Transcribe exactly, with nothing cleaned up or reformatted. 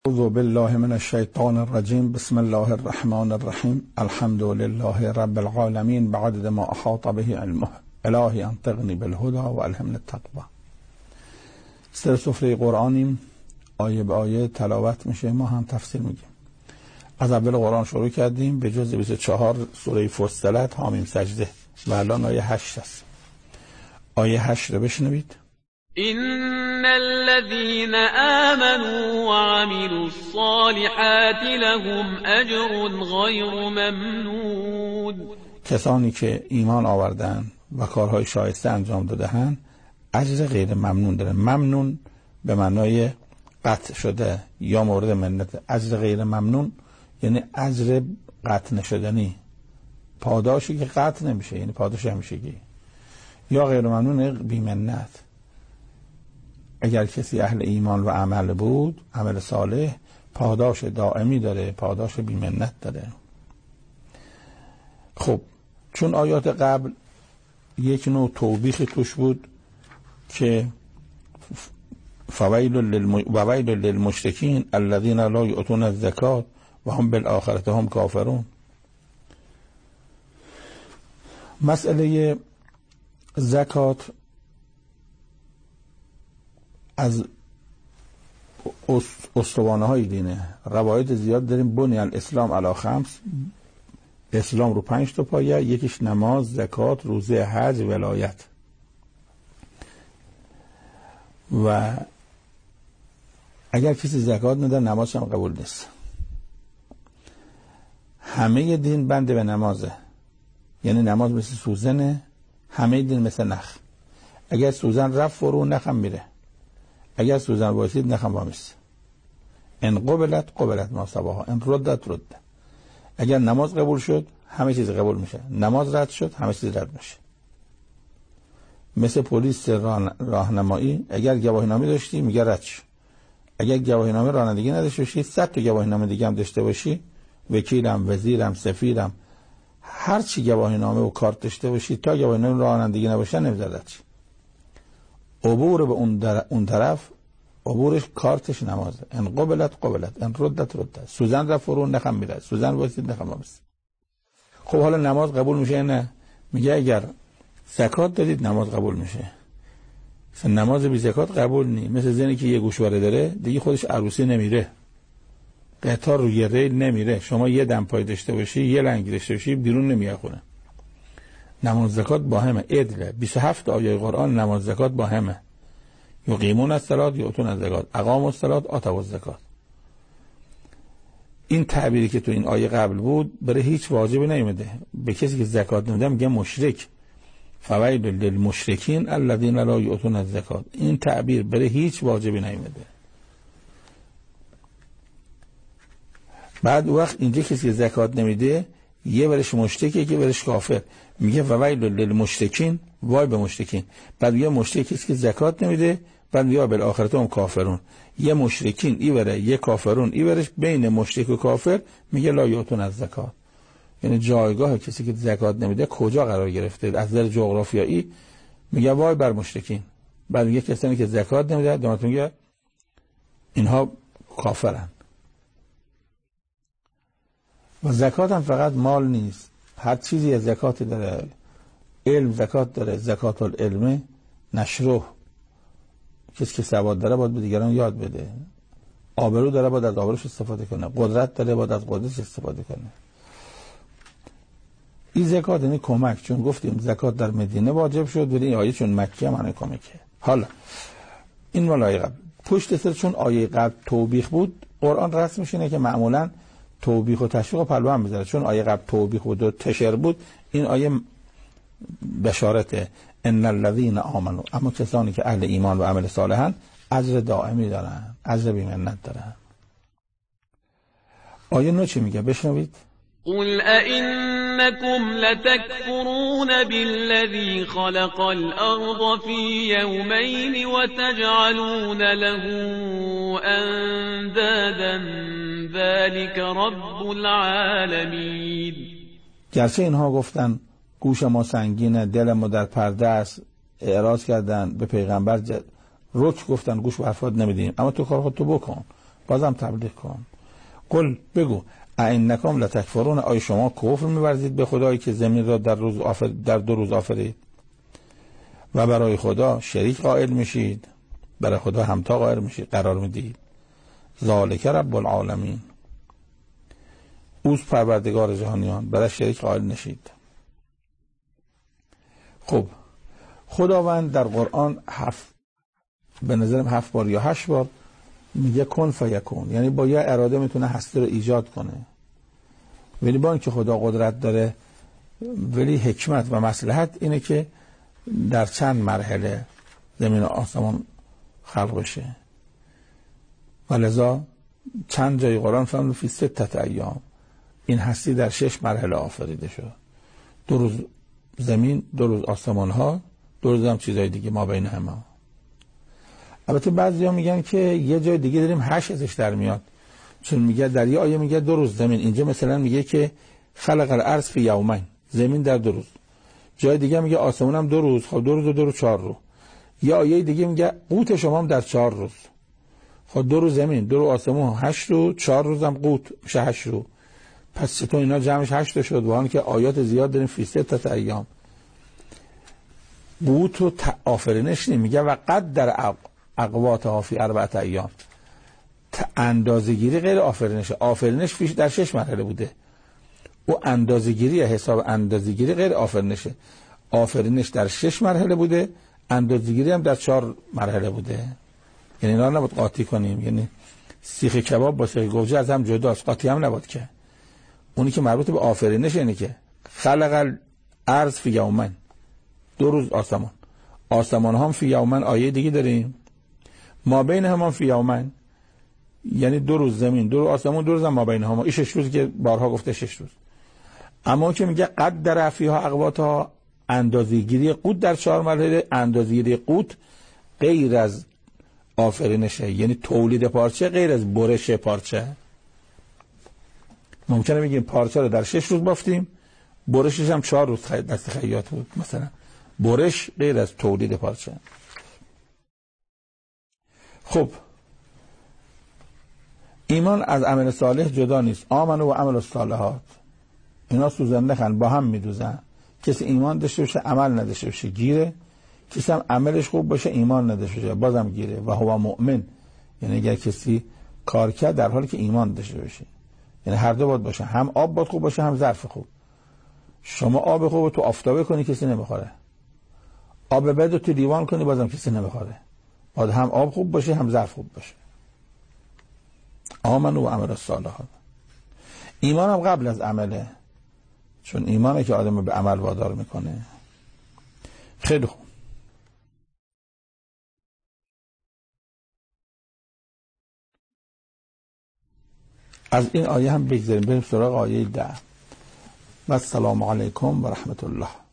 اعوذ بالله من الشیطان الرجیم. بسم الله الرحمن الرحیم. الحمد لله رب العالمین بعدد ما احاط به علمه. الهی انطقنی بالهدى و الهمنی التقوی. سر سفره قرآنیم، آیه به آیه تلاوت میشه، ما هم تفسیر میگیم. از اول قرآن شروع کردیم به جز بیست و چهار سوره فصلت حامیم سجده و الان آیه هشت است. آیه هشت رو بشنوید. إن الذين آمنوا وعملوا الصالحات لهم أجر غير ممنون. کسانی که ایمان آوردن و کارهای شایسته انجام داده‌اند اجر غیر ممنون داره. ممنون به معنای قطع شده یا مورد منت. اجر غیر ممنون یعنی اجر قطع نشدنی، پاداشی که قطع نمیشه، یعنی پاداش همیشگی. یا غیر ممنون بی منت. اگر کسی اهل ایمان و عمل بود، عمل صالح، پاداش دائمی داره، پاداش بی منت داره. خب چون آیات قبل یک نوع توبیخ توش بود که فویل للمشرکین الذین لا یؤتون الزکات و هم بالآخرة هم کافرون. مسئله زکات از استوانه های دینه. روایت زیاد داریم. بنی الاسلام علی خمس، اسلام رو پنج تا پایه، یکیش نماز، زکات، روزه، حج، ولایت. و اگر کسی زکات نده نمازش هم قبول نیست. همه دین بنده به نمازه، یعنی نماز مثل سوزنه، همه دین مثل نخ. اگر سوزن رفت فرو نخم میره، اگر سوزن واسید نخم وامیست. ان قبلت قبلت ما سواها، ان ردت رد. اگر نماز قبول شد همه چیز قبول میشه، نماز رد شد همه چیز رد میشه. مثل پلیس راهنمایی، اگر گواهینامه داشتی میگه رد شو. اگر گواهینامه رانندگی نداشته باشی، صد تا گواهینامه دیگه هم داشته باشی، وکیلم، وزیرم، سفیرم، هر چی گواهینامه و کارت داشته باشی، تا گواهینامه رانندگی نباشه نمیذاره رد شی. عبور به اون, در... اون طرف، عبورش کارتش نمازه. ان قبلت قبلت ان ردت ردت. سوزن رفت فرو نخم میره، سوزن واسید نخم وامیست. خب حالا نماز قبول میشه نه؟ میگه اگر زکات دادید نماز قبول میشه. مثلا نماز بی زکات قبول نی. مثل زنی که یه گوشواره داره دیگه خودش عروسی نمیره، قطار روی ریل نمیره. شما یه دم پای داشته باشی، یه لنگ داشته باشی، بیرون نمیاد خونه. نماز زکات با همه عدله. بیست و هفت آیه قرآن نماز زکات با همه. یقیمون الصلاة یؤتون الزکات، اقاموا الصلاة آتوا الزکات. این تعبیری که تو این آیه قبل بود برای هیچ واجبی نمیده. به کسی که زکات نمیده میگه مشرک. فویل للمشرکین الذین لا یؤتون الزکات. این تعبیر برای هیچ واجبی نمیده. بعد وقت اینجا کسی که زکات نمیده یه برش مشرکه که برش کافر. میگه وویل للمشرکین، وای به مشرکین. بعد یه مشرک کسی که زکات نمیده، بعد میگه بالآخرة هم کافرون. یه مشرکین ای بره، یه کافرون ای برش. بین مشرک و کافر میگه لا یؤتون الزکات. یعنی جایگاه کسی که زکات نمیده کجا قرار گرفته؟ از نظر جغرافیایی میگه وای بر مشرکین. بعد میگه کسانی که زکات نمیده دامت میگه اینها کافرن. و زکات هم فقط مال نیست، هر چیزی از زکات داره. علم زکات داره، زکات العلم نشره. کسی که سواد داره باید به دیگران یاد بده. آبرو داره باید از آبروش استفاده کنه. قدرت داره باید از قدرتش استفاده کنه. این زکات یعنی کمک. چون گفتیم زکات در مدینه واجب شد ولی این آیه چون مکیه معنی کمکه. حالا این مال آیه قبل. پشت سر چون آیه قبل توبیخ بود، قرآن رسمش اینه که معمولاً توبیخ و تشویق و پلو هم بذاره. چون آیه قبل توبیخ و دو تشر بود، این آیه بشارته. ان الذین آمنوا، اما کسانی که اهل ایمان و عمل صالحن اجر دائمی دارن، اجر بی منت دارن. آیه نو چی میگه؟ بشنوید. قل أئنكم لتكفرون بالذي خلق الأرض في يومين وتجعلون له أندادا ذلك رب العالمين. گرچه اینها گفتن گوش ما سنگینه، دل ما در پرده است، اعراض کردن به پیغمبر، رک گفتن گوش و حرفات نمیدیم، اما تو کار خود تو بکن. بازم تبلیغ کن. قل بگو اینکم لتکفرون، آی شما کفر می‌ورزید به خدایی که زمین را در روز آفر در دو روز آفرید و برای خدا شریک قائل میشید، برای خدا همتا قائل میشید، قرار میدید. ذالک رب العالمین، اوست پروردگار جهانیان، برای شریک قائل نشید. خب خداوند در قرآن هفت به نظرم هفت بار یا هشت بار میگه کن فیکون، یعنی با یه اراده میتونه هستی رو ایجاد کنه. ولی با اینکه خدا قدرت داره، ولی حکمت و مصلحت اینه که در چند مرحله زمین و آسمان خلق بشه. ولذا چند جای قرآن فرمود فی ستت ایام، این هستی در شش مرحله آفریده شد. دو روز زمین، دو روز آسمان ها، دو روز هم چیزای دیگه ما بین همه. البته بعضیا میگن که یه جای دیگه داریم هشت ازش در میاد، چون میگه در یه آیه میگه دو روز زمین، اینجا مثلا میگه که خلق الارض فی یومین، زمین در دو روز. جای دیگه میگه آسمون هم دو روز، خب دو روز و دو روز چهار روز. یا آیه دیگه میگه قوت شما هم در چهار روز. خب دو روز زمین، دو روز آسمون، هشت روز، چهار روز هم قوت میشه هشت روز. پس چطور اینا جمعش هشت شد؟ با اینکه آیات زیاد داریم فی ستت ایام. قوت و آفرینش نمیگه و قدر اقواتها فی اربعه ایام. اندازه‌گیری غیر آفرینشه. آفرینش فیش در شش مرحله بوده. او اندازه‌گیری حساب اندازه‌گیری غیر آفرینشه. آفرینش در شش مرحله بوده، اندازه‌گیری هم در چهار مرحله بوده. یعنی اینا نباید قاطی کنیم. یعنی سیخ کباب با سیخ گوجه از هم جداست، قاطی هم نباید که. اونی که مربوط به آفرینش اینه که خلق الارض فی یومین، دو روز آسمان. آسمان هم فی یومین آیه دیگه داریم. ما بین همان فی یومین، یعنی دو روز زمین، دو روز آسمان، دو روز هم ما بین همان. این شش روز که بارها گفته شش روز. اما که میگه قدر فیها اقواتها، اندازه‌گیری قوت در چهار مرحله. اندازه‌گیری قوت غیر از آفرینشه، یعنی تولید پارچه غیر از برش پارچه. ممکنه بگیم پارچه رو در شش روز بافتیم، برشش هم چهار روز دست خیاط بود مثلا. برش غیر از تولید پارچه. خب ایمان از عمل صالح جدا نیست. آمنو و عمل الصالحات، اینا سوزنده خن، با هم میدوزن. کسی ایمان داشته باشه عمل نداشته باشه گیره، کسی هم عملش خوب باشه ایمان نداشته باشه بازم گیره. و هو مؤمن، یعنی اگر کسی کار کرد در حالی که ایمان داشته باشه، یعنی هر دو باید باشه، هم آب باید خوب باشه هم ظرف خوب. شما آب خوب تو آفتابه کنی کسی نمیخوره، آب بد تو لیوان کنی بازم کسی نمیخوره. باید هم آب خوب باشه هم ظرف خوب باشه. آمن و عمل الصالحات. ایمان هم قبل از عمله، چون ایمانه که آدم به عمل وادار میکنه. خیلی خوب. از این آیه هم بگذاریم بریم سراغ آیه ده. و السلام علیکم و رحمت الله.